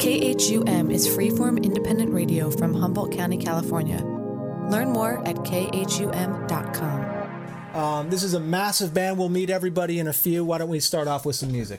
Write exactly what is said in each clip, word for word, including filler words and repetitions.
K H U M is freeform independent radio from Humboldt County, California. Learn more at K H U M dot com. Um, this is a massive band. We'll meet everybody in a few. Why don't we start off with some music?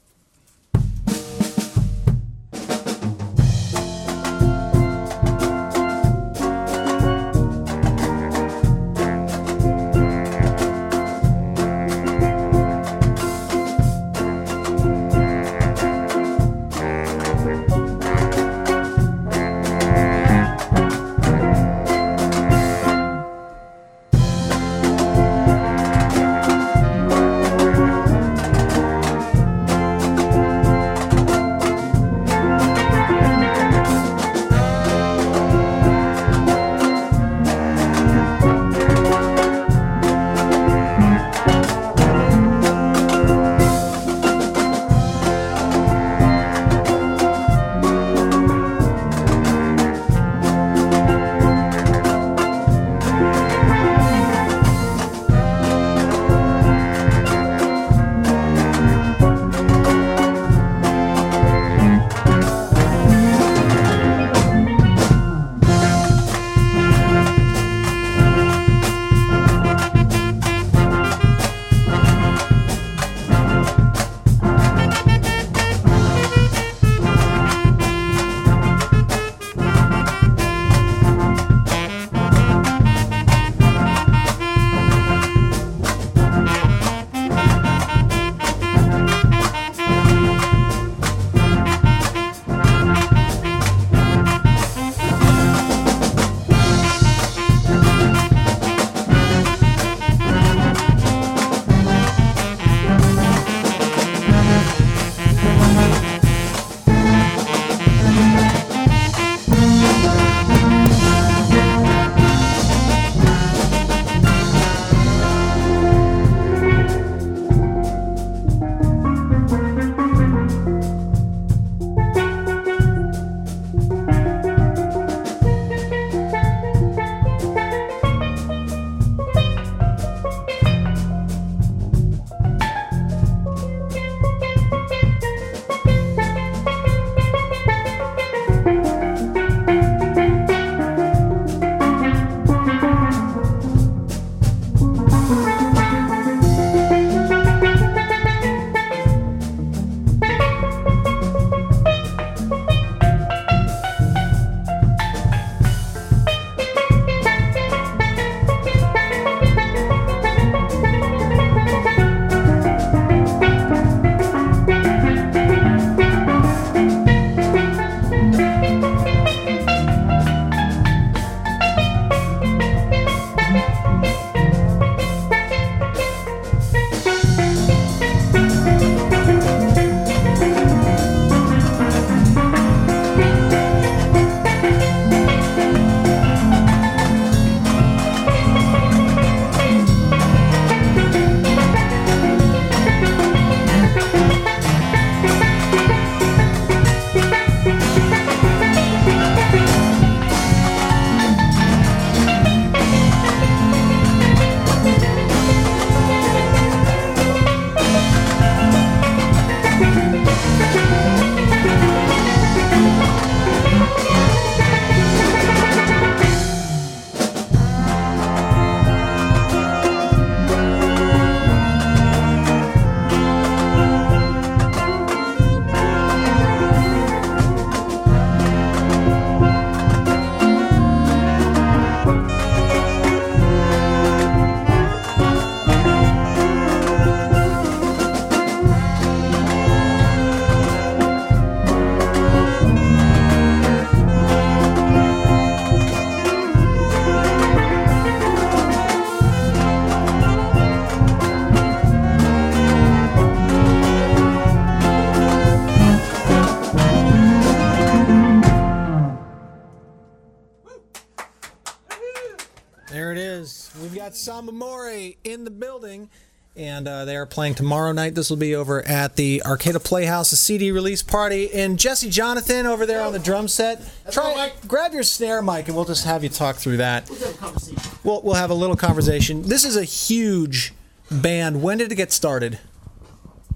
got Samba Mori in the building, and uh, they are playing tomorrow night. This will be over at the Arcata Playhouse, a C D release party. And Jesse Jonathan over there on the drum set. Try grab your snare mic, and we'll just have you talk through that. We'll have a conversation. We'll, we'll have a little conversation. This is a huge band. When did it get started?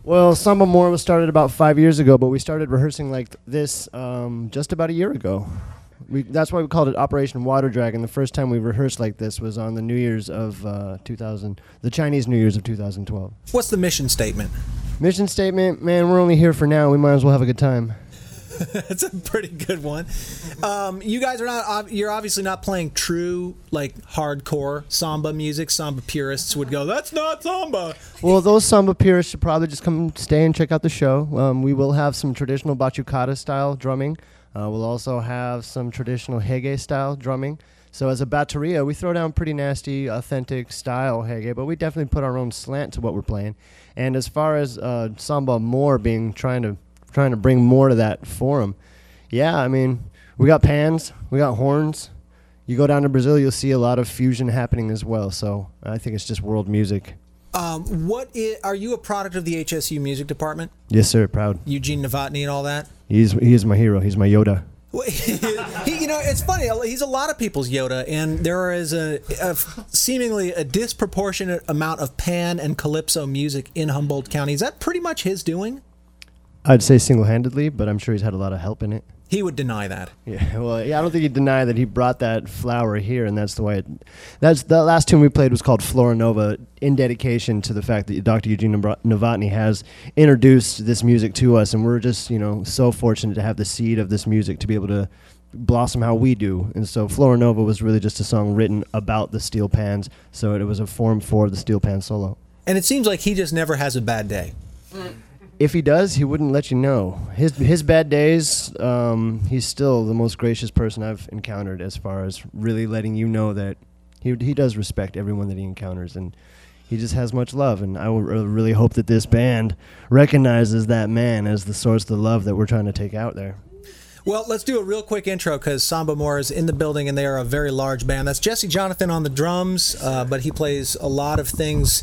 Well, Samba More was started about five years ago, but we started rehearsing like this um, just about a year ago. We, that's why we called it Operation Water Dragon. The first time we rehearsed like this was on the New Year's of uh, two thousand, the Chinese New Year's of two thousand twelve. What's the mission statement? Mission statement, man, we're only here for now. We might as well have a good time. That's a pretty good one. Um, you guys are not, you're obviously not playing true, like, hardcore samba music. Samba purists would go, that's not samba. Well, those samba purists should probably just come stay and check out the show. Um, we will have some traditional batucada style drumming. Uh, we'll also have some traditional reggae style drumming. So as a bateria, we throw down pretty nasty, authentic style reggae, but we definitely put our own slant to what we're playing. And as far as uh, Samba More being trying to trying to bring more to that forum, yeah, I mean, we got pans, we got horns. You go down to Brazil, you'll see a lot of fusion happening as well. So I think it's just world music. Um, what is, are you a product of the H S U music department? Yes, sir, proud. Eugene Novotny and all that? He's he is my hero. He's my Yoda. he, you know, it's funny. He's a lot of people's Yoda, and there is a, a seemingly a disproportionate amount of pan and calypso music in Humboldt County. Is that pretty much his doing? I'd say single-handedly, but I'm sure he's had a lot of help in it. He would deny that. Yeah, well, yeah, I don't think he'd deny that he brought that flower here, and that's the way it... That's the last tune we played was called Flora Nova, in dedication to the fact that Doctor Eugene Novotny has introduced this music to us, and we're just, you know, so fortunate to have the seed of this music to be able to blossom how we do. And so Flora Nova was really just a song written about the steel pans, so it was a form for the steel pan solo. And it seems like he just never has a bad day. Mm. If he does, he wouldn't let you know. His his bad days, um, he's still the most gracious person I've encountered as far as really letting you know that he he does respect everyone that he encounters, and he just has much love. And I w- really hope that this band recognizes that man as the source of the love that we're trying to take out there. Well, let's do a real quick intro because Samba More is in the building, and they are a very large band. That's Jesse Jonathan on the drums, uh, but he plays a lot of things.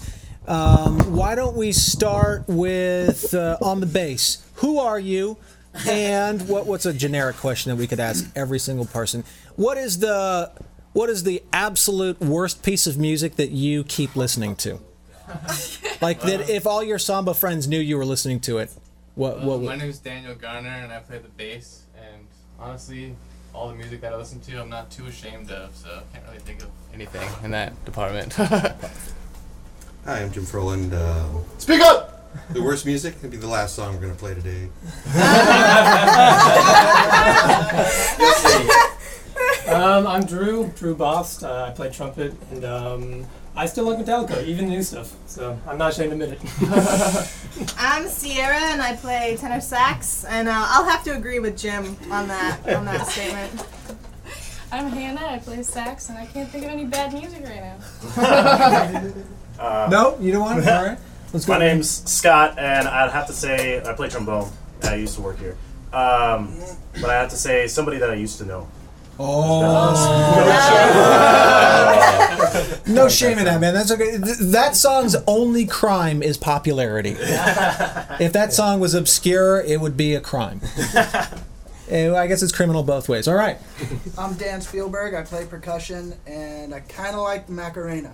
Um, why don't we start with uh, on the bass? Who are you? And what what's a generic question that we could ask every single person? What is the what is the absolute worst piece of music that you keep listening to? Like that, if all your samba friends knew you were listening to it, what well, what? My name is Daniel Garner, and I play the bass. And honestly, all the music that I listen to, I'm not too ashamed of, so I can't really think of anything in that department. Hi, I'm Jim Froland. Uh, Speak up! The worst music can be the last song we're going to play today. um, I'm Drew, Drew Bost. Uh, I play trumpet, and um, I still like Metallica, even new stuff, so I'm not ashamed to admit it. I'm Sierra, and I play tenor sax, and uh, I'll have to agree with Jim on that on that statement. I'm Hannah, I play sax, and I can't think of any bad music right now. Uh, no, you don't want it? All right. Let's go. My name's Scott, and I'd have to say I play trombone. I used to work here. Um, but I have to say somebody that I used to know. Oh. No shame in that, man. That's okay. Th- that song's only crime is popularity. If that song was obscure, it would be a crime. And I guess it's criminal both ways. All right. I'm Dan Spielberg. I play percussion, and I kind of like the Macarena.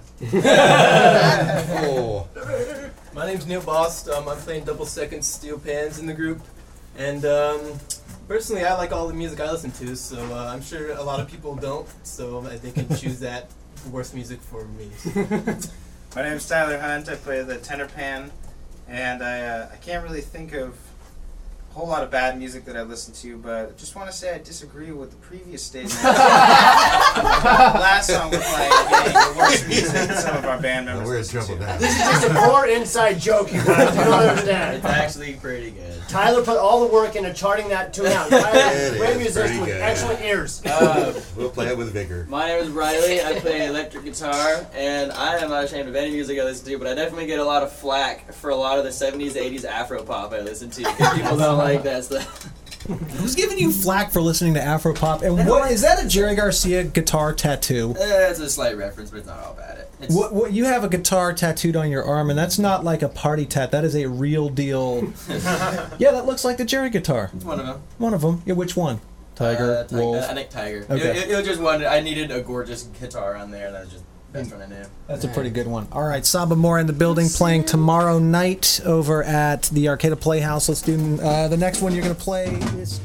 Oh. My name's Neil Bost. Um, I'm playing double second steel pans in the group. And um, personally, I like all the music I listen to, so uh, I'm sure a lot of people don't, so they can choose that worst music for me. My name's Tyler Hunt. I play the tenor pan, and I, uh, I can't really think of a whole lot of bad music that I listen to, but I just want to say I disagree with the previous statement. Last song we're playing being the worst music that some of our band members We're listen to. This is just a poor inside joke, you guys. You don't understand. It's actually pretty good. Tyler put all the work into charting that tune out. Tyler is a great is musician pretty with good. excellent ears. Uh, We'll play it with vigor. My name is Riley. I play electric guitar, and I am not ashamed of any music I listen to, but I definitely get a lot of flack for a lot of the seventies, eighties Afro pop I listen to, because people don't like that stuff. Who's giving you flack for listening to Afropop? And what is that? A Jerry Garcia guitar tattoo? Uh, it's a slight reference, but it's not all bad. It's What, what you have a guitar tattooed on your arm, and that's not like a party tat. That is a real deal. Yeah, that looks like the Jerry guitar. It's one of them. One of them. Yeah, which one? Tiger, uh, ti- Wolf. I think Tiger. Okay. It, it, it was just one. I needed a gorgeous guitar on there, and I just Best one I know. That's a pretty good one. All right, Saba Moore in the building, playing tomorrow night over at the Arcata Playhouse. Let's do uh, the next one you're going to play is...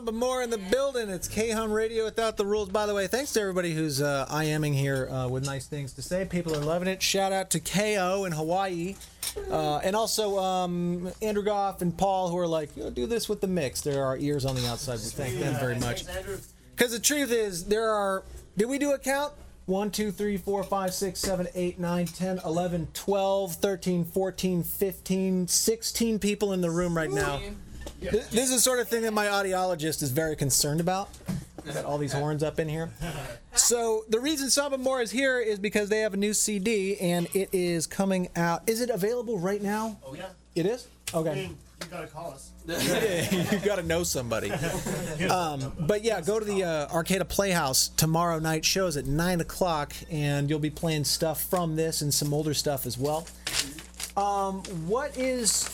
Samba More in the building. It's K-Hum Radio Without the Rules. By the way, thanks to everybody who's uh, IMing here uh, with nice things to say. People are loving it. Shout out to K O in Hawaii. Uh, and also um, Andrew Goff and Paul, who are like, Yo, do this with the mix. There are ears on the outside. We thank them very much. Because the truth is, there are... Did we do a count? one, two, three, four, five, six, seven, eight, nine, ten, eleven, twelve, thirteen, fourteen, fifteen, sixteen people in the room right now. This is the sort of thing that my audiologist is very concerned about. Got all these horns up in here. So the reason Samba More is here is because they have a new C D and it is coming out. Is it available right now? Oh yeah. It is? Okay. I mean, you gotta call us. You gotta know somebody. Um, but yeah, go to the uh, Arcata Playhouse tomorrow night. Shows at nine o'clock, and you'll be playing stuff from this and some older stuff as well. Um, what is...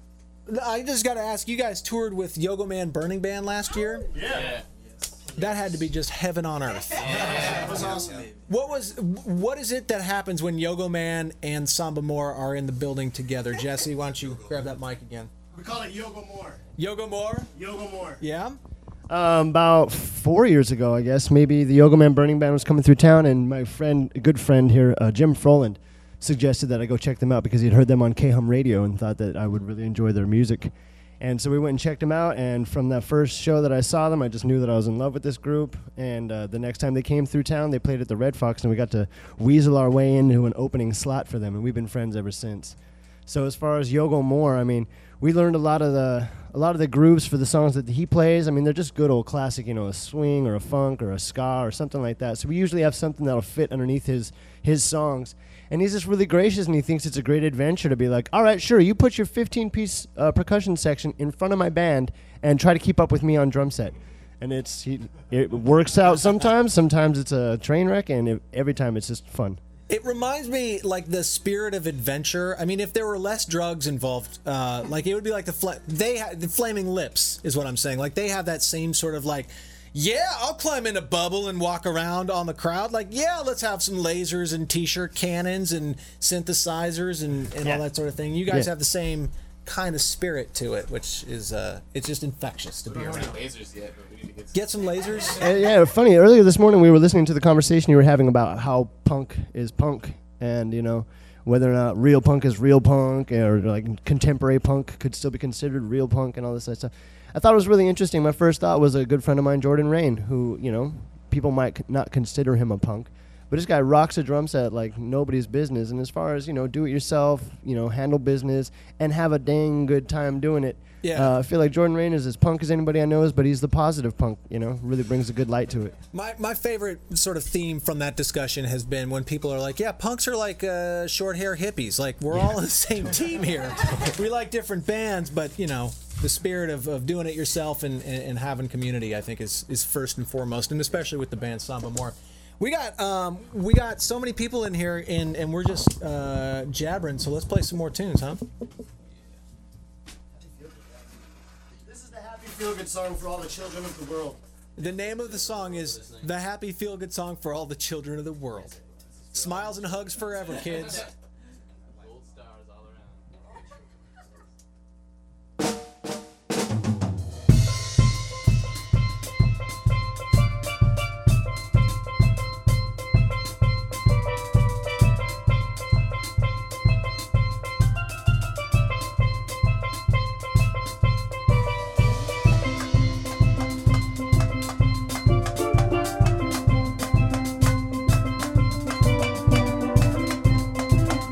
I just got to ask, you guys toured with Yogo Man Burning Band last year? Yeah. That had to be just heaven on earth. Yeah, it was awesome. What was what is it that happens when Yogo Man and Samba More are in the building together? Jesse, why don't you grab that mic again? We call it Yogo More. Yogo More? Yogo More. Yeah? Um, about four years ago, I guess, maybe the Yogo Man Burning Band was coming through town, and my friend, a good friend here, uh, Jim Froland, suggested that I go check them out because he'd heard them on K-Hum Radio and thought that I would really enjoy their music. And so we went and checked them out, and from that first show that I saw them, I just knew that I was in love with this group. And uh, the next time they came through town, they played at the Red Fox, and we got to weasel our way into an opening slot for them, and we've been friends ever since. So as far as Yogo More, I mean, we learned a lot of the a lot of the grooves for the songs that he plays. I mean, they're just good old classic, you know, a swing or a funk or a ska or something like that. So we usually have something that'll fit underneath his his songs. And he's just really gracious, and he thinks it's a great adventure to be like, all right, sure, you put your fifteen-piece uh, percussion section in front of my band and try to keep up with me on drum set. And it's he, it works out sometimes. Sometimes it's a train wreck, and it, every time it's just fun. It reminds me like the spirit of adventure. I mean, if there were less drugs involved, uh, like it would be like the fla- they ha- the Flaming Lips is what I'm saying. Like they have that same sort of like, yeah, I'll climb in a bubble and walk around on the crowd. Like, yeah, let's have some lasers and t-shirt cannons and synthesizers and, and Yeah. all that sort of thing. You guys Yeah. have the same kind of spirit to it, which is uh, it's just infectious to be We don't around. have any lasers yet, but we need to get Get some lasers. Uh, yeah, funny. Earlier this morning, we were listening to the conversation you were having about how punk is punk, and you know whether or not real punk is real punk, or like contemporary punk could still be considered real punk, and all this other stuff. I thought it was really interesting. My first thought was a good friend of mine, Jordan Rain, who you know people might c- not consider him a punk, but this guy rocks a drum set like nobody's business. And as far as you know, do it yourself, you know, handle business, and have a dang good time doing it. Yeah. Uh, I feel like Jordan Rain is as punk as anybody I know is, but he's the positive punk. You know, really brings a good light to it. My my favorite sort of theme from that discussion has been when people are like, yeah, punks are like uh, short hair hippies. Like, we're all on the same team here. We like different bands, but, you know, the spirit of, of doing it yourself and, and, and having community, I think, is, is first and foremost, and especially with the band Samba More. We got um, we got so many people in here, and, and we're just uh, jabbering, so let's play some more tunes, huh? This is the happy feel-good song for all the children of the world. The name of the song is The Happy Feel Good Song for All the Children of the World. Smiles and hugs forever, kids. gold stars all around. Thank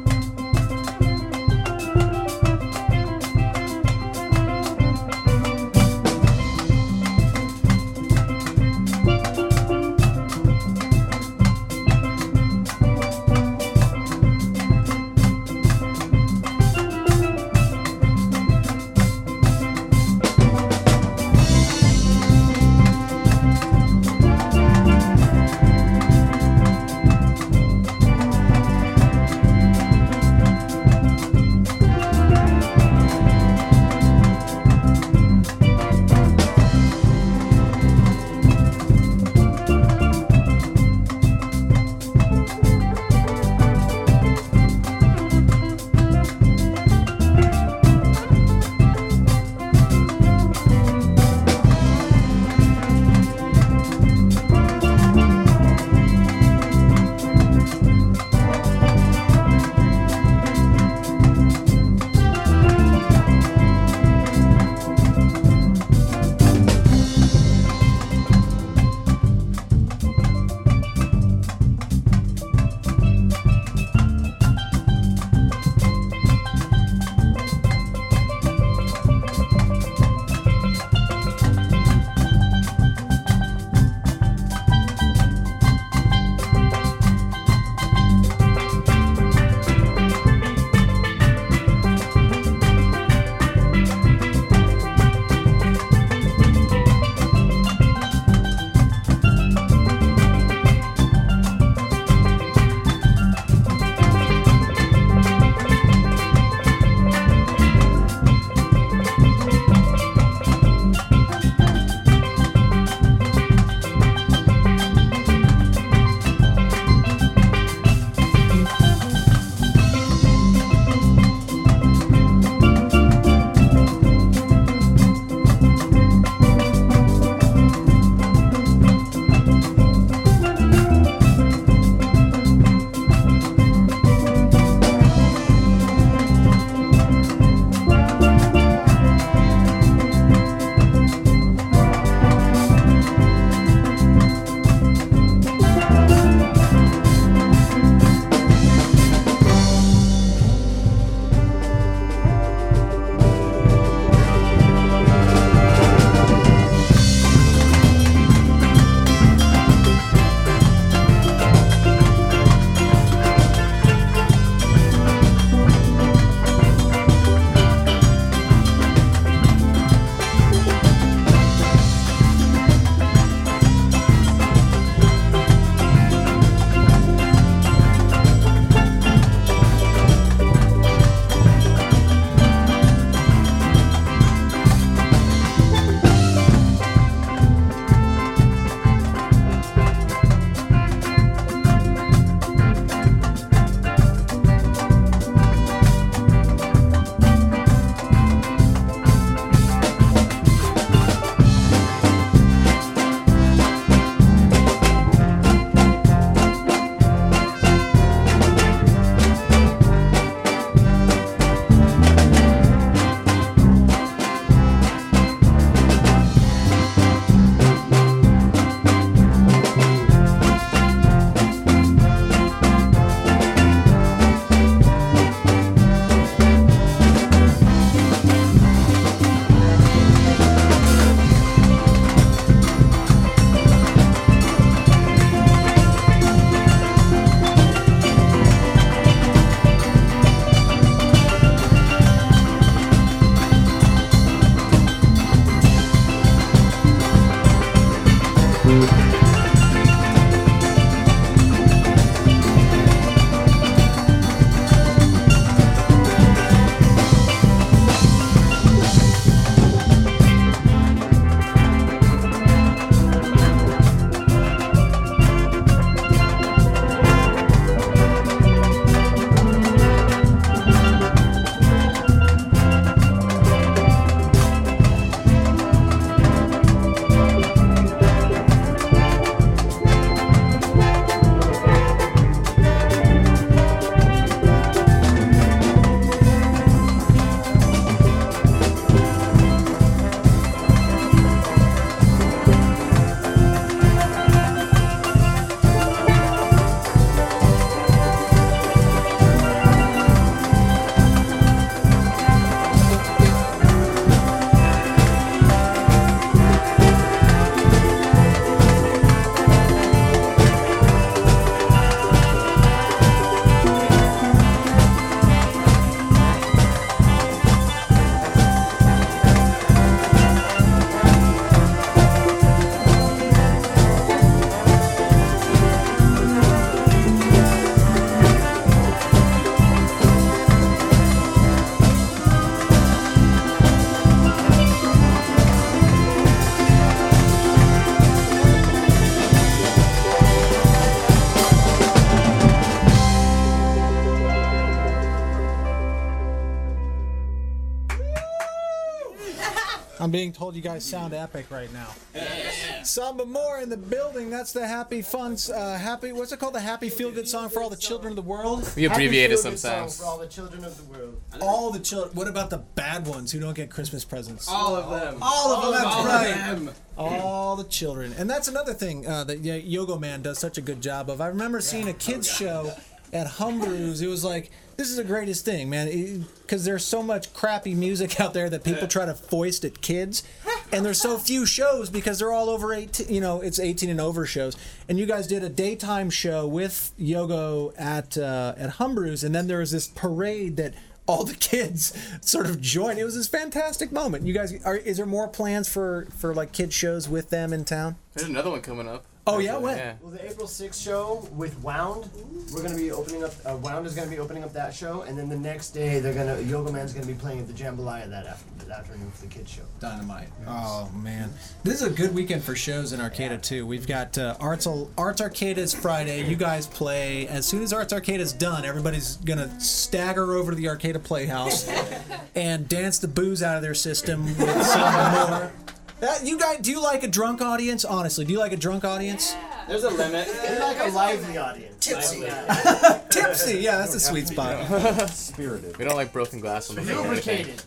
I'm being told you guys sound epic right now. Samba More in the building. That's the happy fun, uh, happy. What's it called? The happy feel good song for all the children of the world. We abbreviate it Happy feel-good sometimes. song for all the children of the world. All the children. What about the bad ones who don't get Christmas presents? All of them. All of them. That's All of right. them. All the children. And that's another thing uh, that yeah, Yogo Man does such a good job of. I remember seeing a kids show at Humbrew's. It was like, this is the greatest thing, man, because there's so much crappy music out there that people try to foist at kids, and there's so few shows because they're all over eighteen. You know, it's eighteen and over shows. And you guys did a daytime show with Yogo at uh, at Humbrew's, and then there was this parade that all the kids sort of joined. It was this fantastic moment. You guys, are is there more plans for for like kid shows with them in town? There's another one coming up. Oh yeah, when? Yeah. Well, the April sixth show with Wound, we're gonna be opening up. Uh, Wound is gonna be opening up that show, and then the next day they're gonna Yoga Man's gonna be playing at the Jambalaya that, after, that afternoon for the kids show. Dynamite. Oh man, this is a good weekend for shows in Arcata too. We've got uh, Arts Arts Arcata is Friday. You guys play as soon as Arts Arcata is done. Everybody's gonna stagger over to the Arcata Playhouse and dance the booze out of their system with some more. That, you guys, do you like a drunk audience? Honestly, do you like a drunk audience? There's a limit. We like a lively audience. Tipsy. Tipsy, yeah, that's a sweet spot. Spirited. We don't like broken glass on the floor. Lubricated.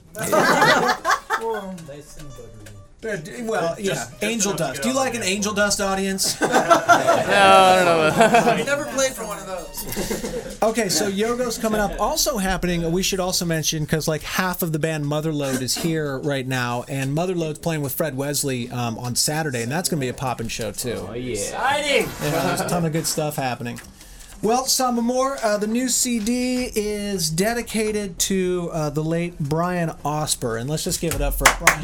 Well, yeah, angel dust. Do you like an angel dust audience? No, I don't know. I've never played for one of those. Okay, so Yogo's coming up. Also happening, we should also mention, because like half of the band Motherload is here right now, and Motherload's playing with Fred Wesley um, on Saturday, and that's going to be a poppin' show too. Oh yeah. Exciting! Yeah, there's a ton of good stuff happening. Well, Samba More, uh, the new C D is dedicated to uh, the late Brian Osper, and let's just give it up for Brian.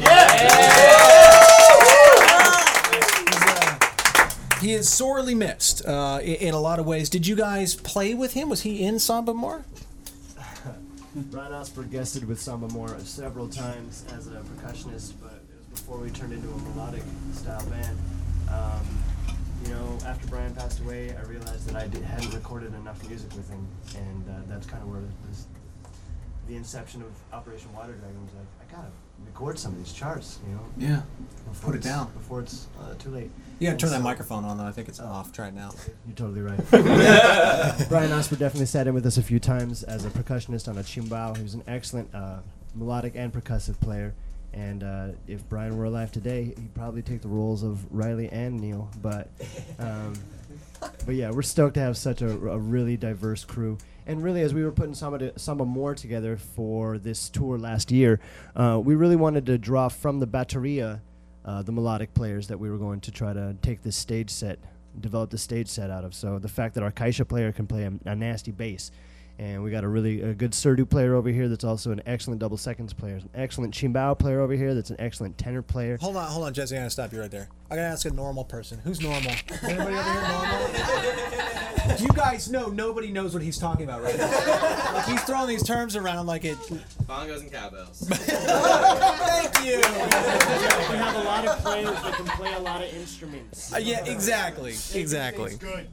He is sorely missed uh, in, in a lot of ways. Did you guys play with him? Was he in Samba More? Brian Osper guested with Samba More several times as a percussionist, but it was before we turned into a melodic style band. Um, you know, after Brian passed away, I realized that I did, hadn't recorded enough music with him, and uh, that's kind of where this, the inception of Operation Water Dragon was like, I gotta record some of these charts, you know? Yeah. Before Put it it's- down. Before it's uh, too late. You gotta And turn that so- microphone on, though. I think it's off. Try it now. You're totally right. Brian Osper definitely sat in with us a few times as a percussionist on a chimbao. He was an excellent uh, melodic and percussive player. And uh, if Brian were alive today, he'd probably take the roles of Riley and Neil. But, um, but yeah, we're stoked to have such a, a really diverse crew. And really, as we were putting Samba, to, Samba More together for this tour last year, uh, we really wanted to draw from the bateria, uh, the melodic players that we were going to try to take this stage set, develop the stage set out of. So the fact that our Kaisha player can play a, a nasty bass. And we got a really a good Surdu player over here that's also an excellent double seconds player. An excellent chimbao player over here that's an excellent tenor player. Hold on, hold on, Jesse. I'm gonna stop you right there. I gotta ask a normal person. Who's normal? Anybody over here normal? You guys know nobody knows what he's talking about right now. Like he's throwing these terms around like it. Bongos and cowbells. Thank you. We have a lot of players that can play a lot of instruments. Uh, yeah, exactly, exactly. It's good.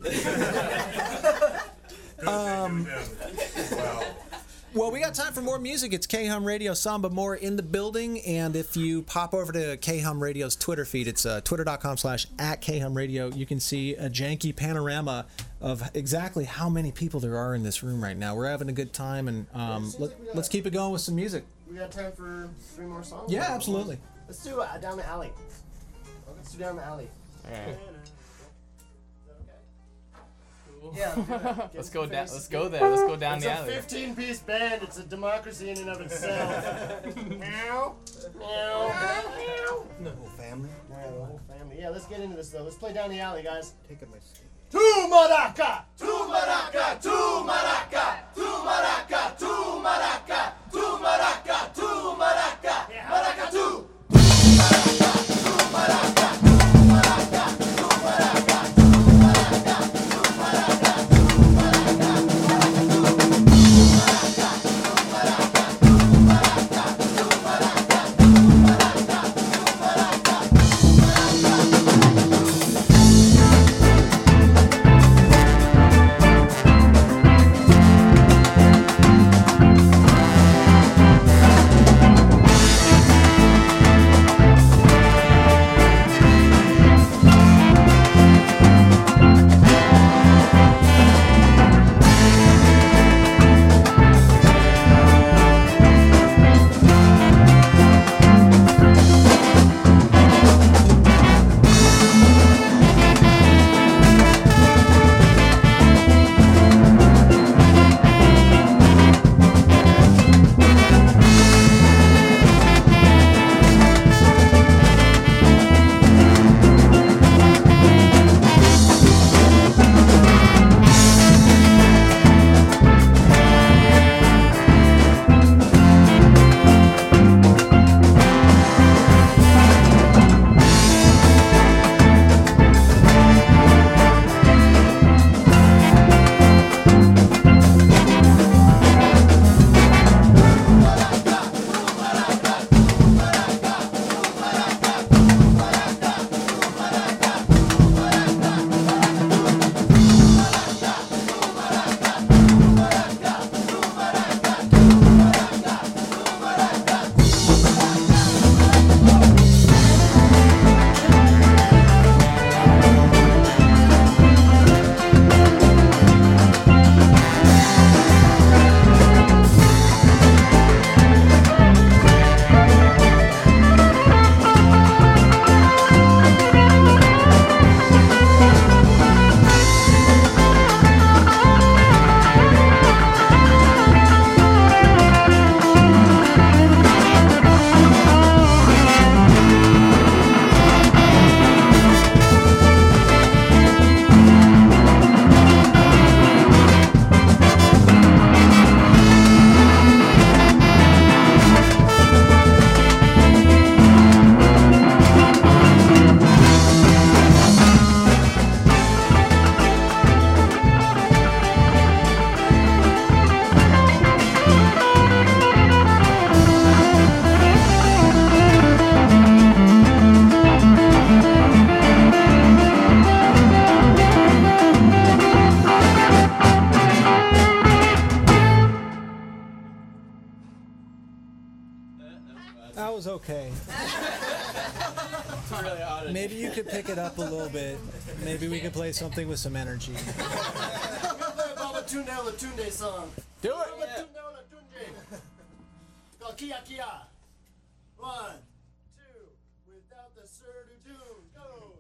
Um, well, we got time for more music. It's K-Hum Radio, Samba More in the building. And if you pop over to K-Hum Radio's Twitter feed, it's uh, twitter.com slash at K-Hum Radio. You can see a janky panorama of exactly how many people there are in this room right now. We're having a good time, and um, let, let's keep it going with some music. We got time for three more songs? Yeah, absolutely. Let's do uh, Down the Alley. Let's do Down the Alley. Alright. Yeah. Let's go down. Let's go there. Let's go down it's the alley. It's a fifteen-piece band. It's a democracy in and of itself. Meow. Meow. Meow. The whole family. Yeah, the whole family. Yeah, let's get into this though. Let's play Down the Alley, guys. Taking my seat. Tu maraca! Tu maraca! Tu maraca! Tu maraca! Tu maraca! Tu maraca! Tu maraca! Maraca tu! Thank you. was okay. really odd. Maybe you could pick it up a little bit. Maybe we could play something with some energy. We're gonna play a Babatunde Olatunde song. Do it. Babatunde Olatunde. It's called Kia Kia. One, two, without the certitude, go.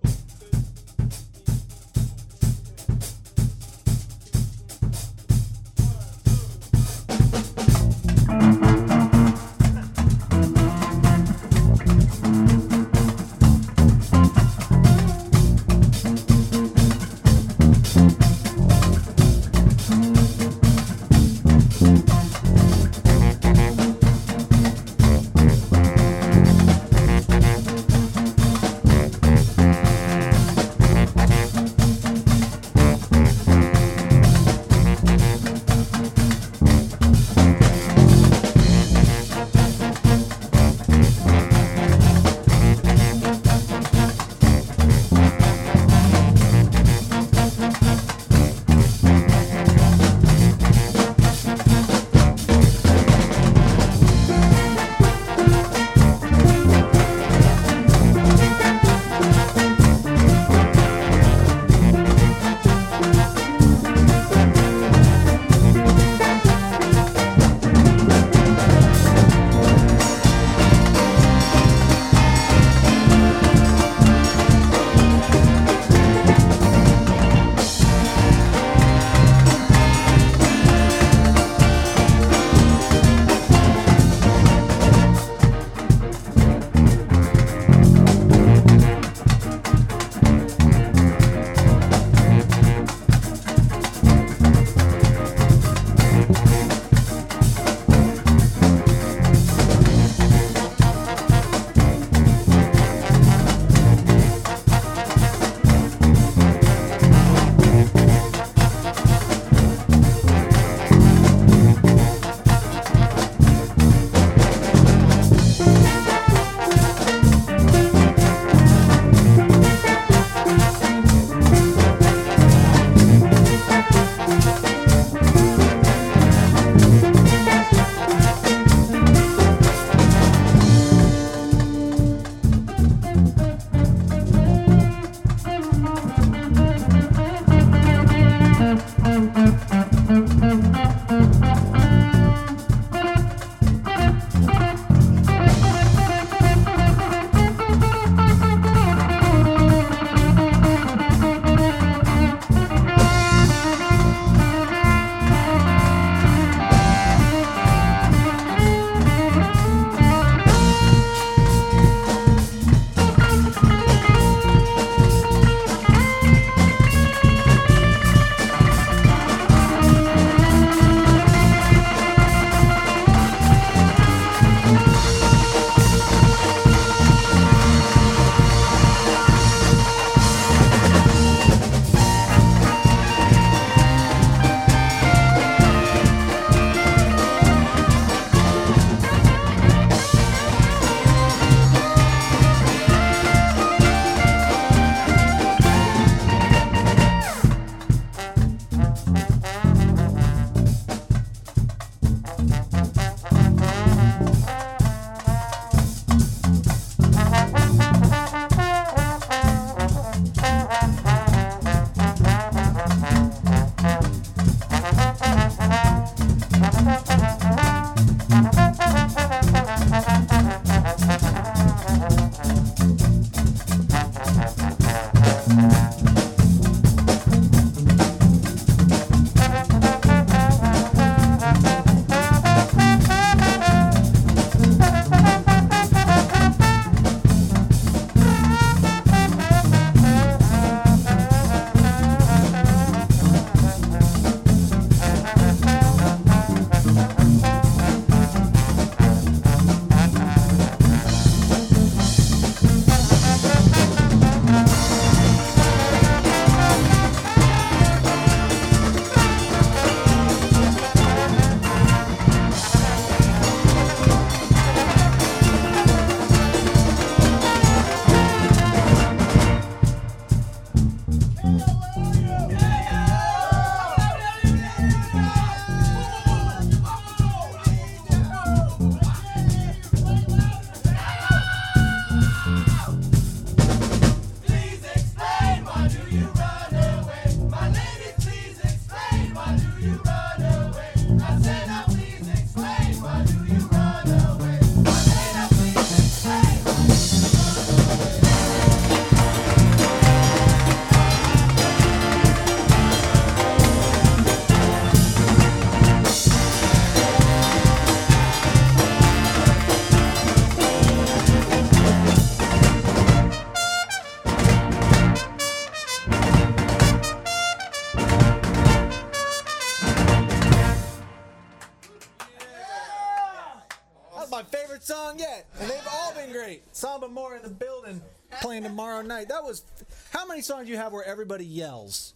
song yet, and they've all been great. Samba More in the building, playing tomorrow night. That was. How many songs do you have where everybody yells?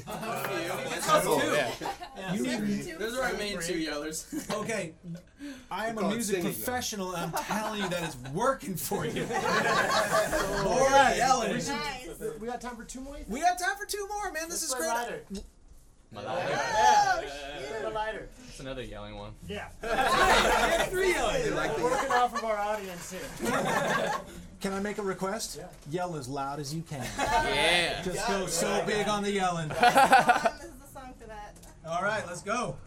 Yeah. You need- Those are our main two yellers. Okay, I am We a call it music singing, professional, and I'm telling you that it's working for you. All right, yelling. We, should, we got time for two more? We got time for two more, man. This Let's is play great. lighter. My Yeah. lighter. Play the lighter. It's another yelling one. Yeah. Three yelling. We're working off of our audience here. Can I make a request? Yeah. Yell as loud as you can. Yeah. Just go so big on the yelling. This is the song for that. All right, let's go.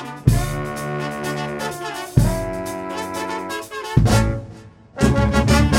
Thank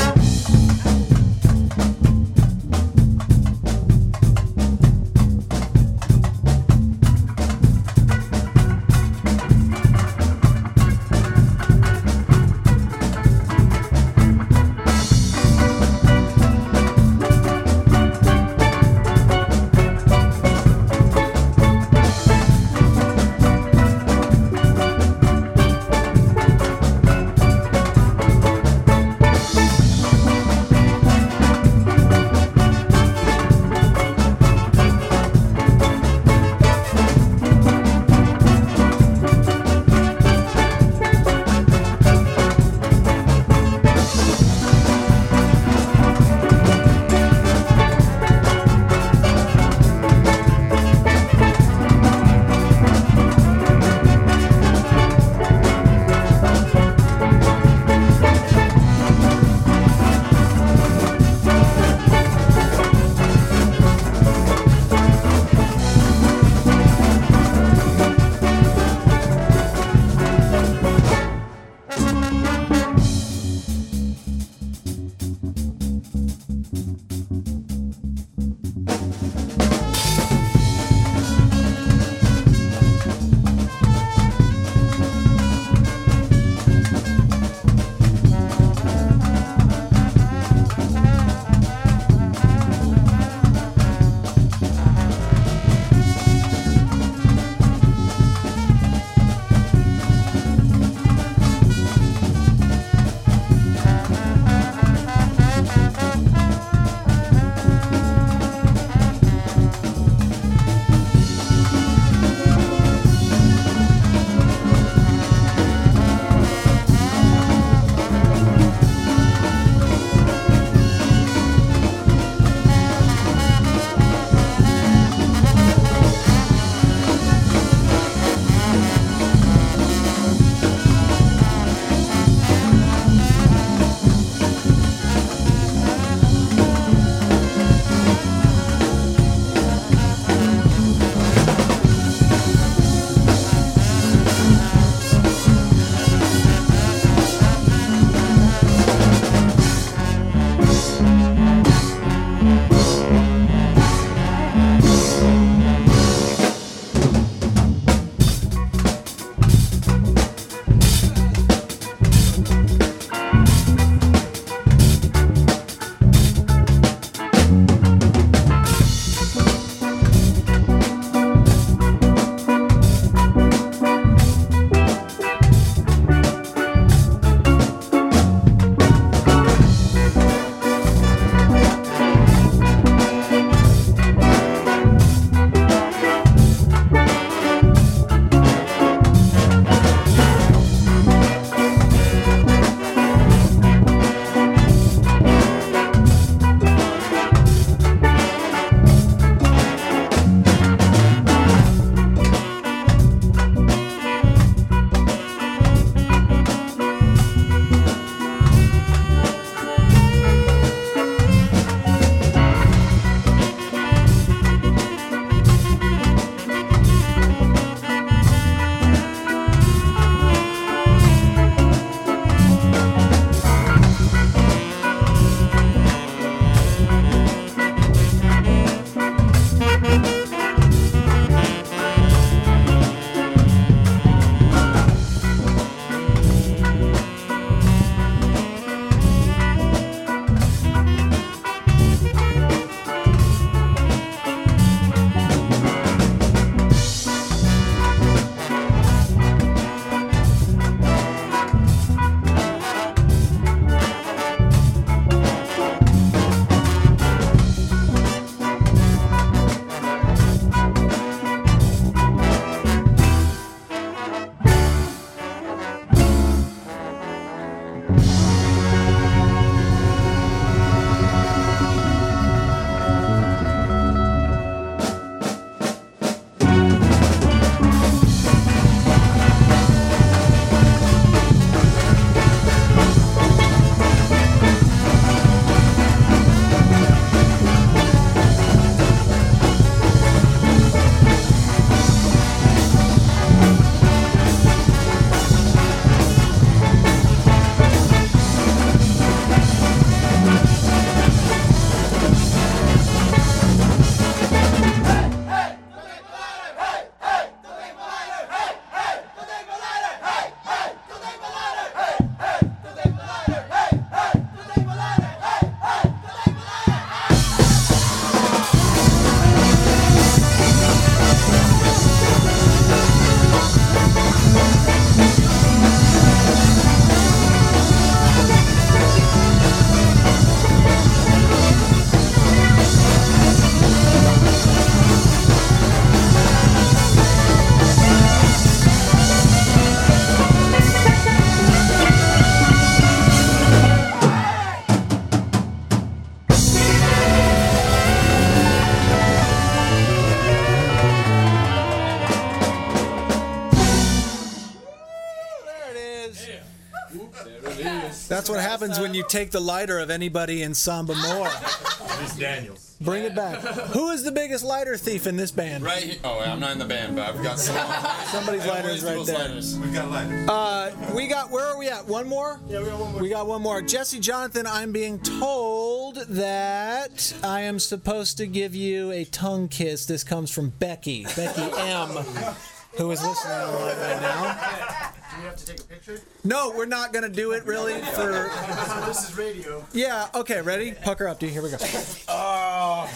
That's what happens when you take the lighter of anybody in Samba More. Miss Daniels. Bring it back. Who is the biggest lighter thief in this band? Right here. Oh, I'm not in the band, but I've got some. Somebody's lighter is right there. Lighters. We've got lighters. Uh, we got, where are we at? One more? Yeah, we got one more. We got one more. Jesse Jonathan, I'm being told that I am supposed to give you a tongue kiss. This comes from Becky. Becky M, who is listening online right now. Do we have to take a picture? No, we're not going to do it really for... This is radio. Yeah, okay, ready? Pucker up, dude. Here we go. Oh.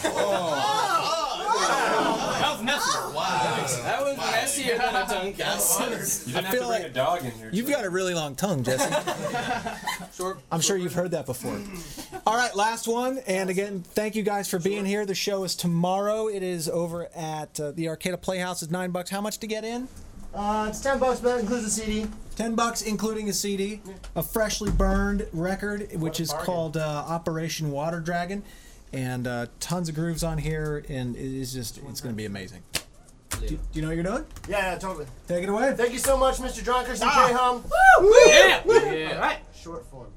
That was messy. Wow. That was messier than a tongue kiss. You didn't I have feel to bring like a dog in here. You've got a really long tongue, Jesse. I'm sure you've heard that before. All right, last one. And again, thank you guys for being here. The show is tomorrow. It is over at uh, the Arcata Playhouse. It's nine bucks. How much to get in? Uh, it's ten bucks, but that includes a C D. Ten bucks, including a C D, a freshly burned record, which is called uh, Operation Water Dragon, and uh, tons of grooves on here, and it is just, it's going to be amazing. Do, do you know what you're doing? Yeah, yeah, totally. Take it away. Thank you so much, Mister Drunkers and Ah. K-Hum. Woo! Yeah! Yeah. All right. Short form.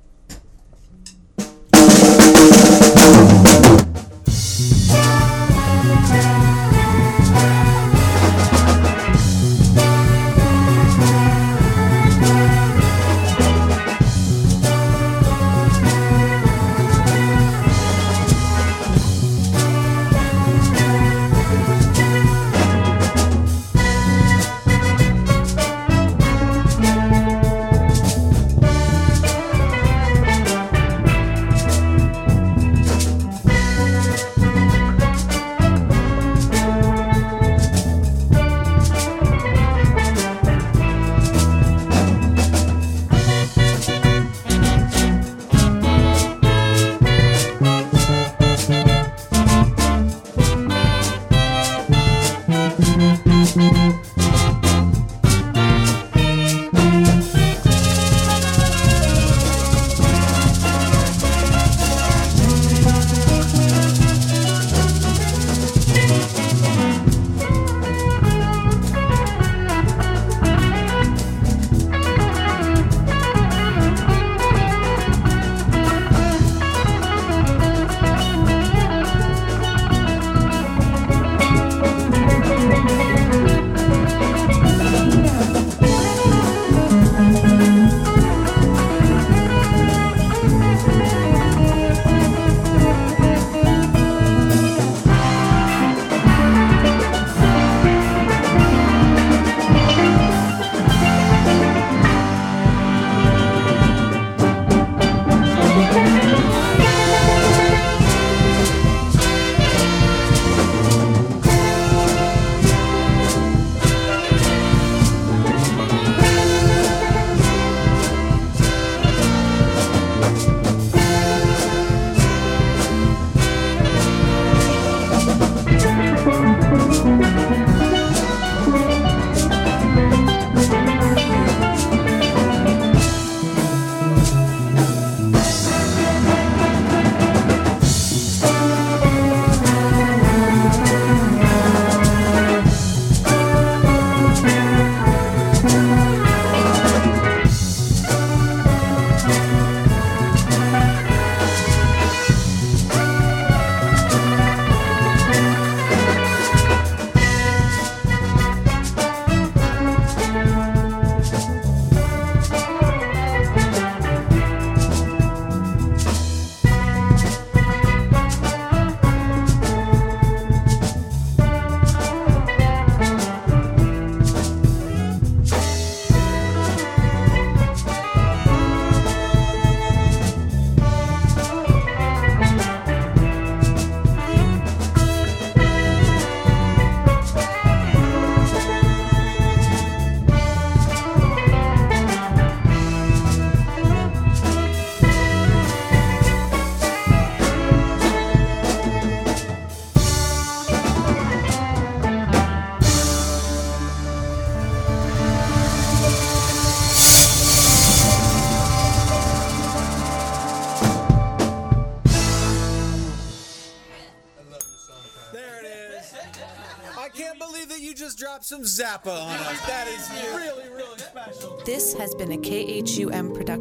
Drop some Zappa on us. That is really, really special. This has been a K H U M production.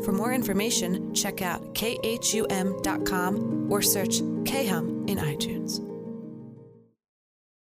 For more information, check out K H U M dot com or search K Hum in iTunes.